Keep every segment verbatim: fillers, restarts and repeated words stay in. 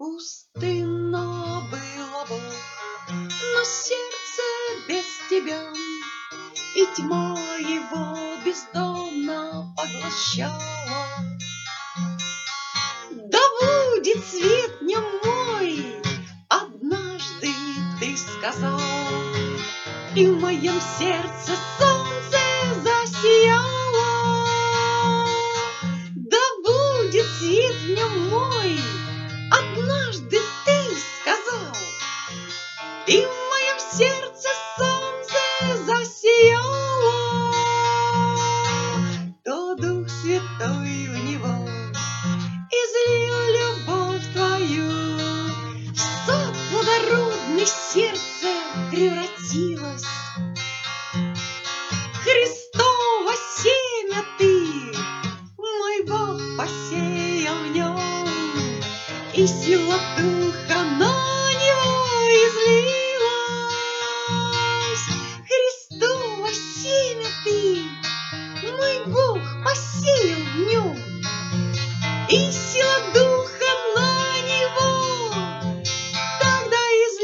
Пустынно было, Бог, но сердце без тебя, и тьма его бездомно поглощала. Да будет свет днем мой, однажды ты сказал, и в моем сердце солнце засияло. Да будет свет днем мой, однажды ты сказал, и в моем сердце солнце засияло. То Дух Святой в него излил любовь твою, в сад плодородный сердце превратилось. Христово семя ты, мой Бог, посеял в нем, и сила Духа на него излилась. Христово семя ты, мой Бог, посеял в нем, и сила Духа на него тогда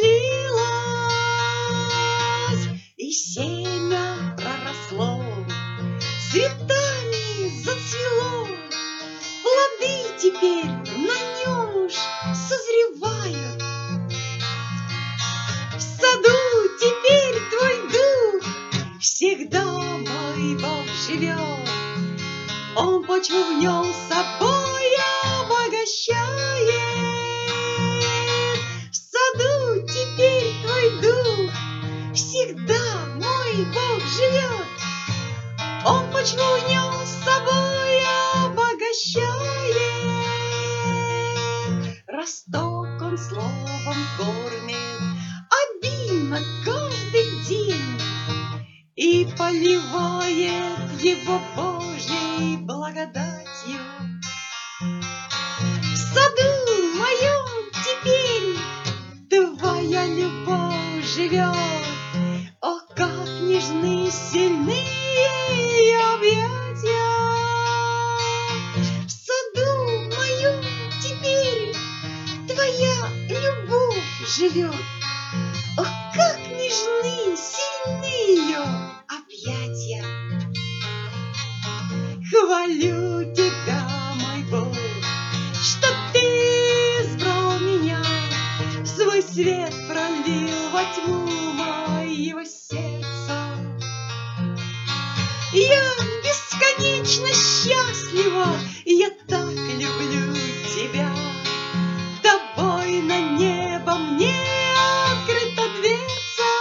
излилась. И семя проросло, цветами зацвело, плоды теперь на нем уж созревают. В саду теперь твой Дух всегда, мой Бог, живет. Он почву в нем собой обогащает. В саду теперь твой Дух всегда, мой Бог, живет. Он почву в нем с собой обогащает. Росток он словом кормит обильно каждый день и поливает его Божьей благодатью. В саду моем теперь твоя любовь живет. О, как нежны, сильны ее объятия! В саду моем теперь твоя любовь живет. О, как нежны, сильны ее объятия! Хвалю тебя, мой Бог, что ты избрал меня, свой свет пролил во тьму моего сердца. Я бесконечно счастлива, я так люблю тебя. Тобой на небо мне открыта дверца.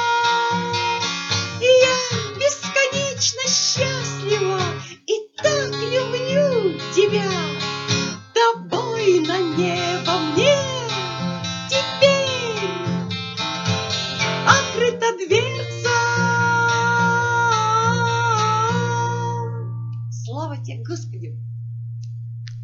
Я бесконечно счастлива и так люблю тебя. Тобой на небо мне теперь открыта дверца.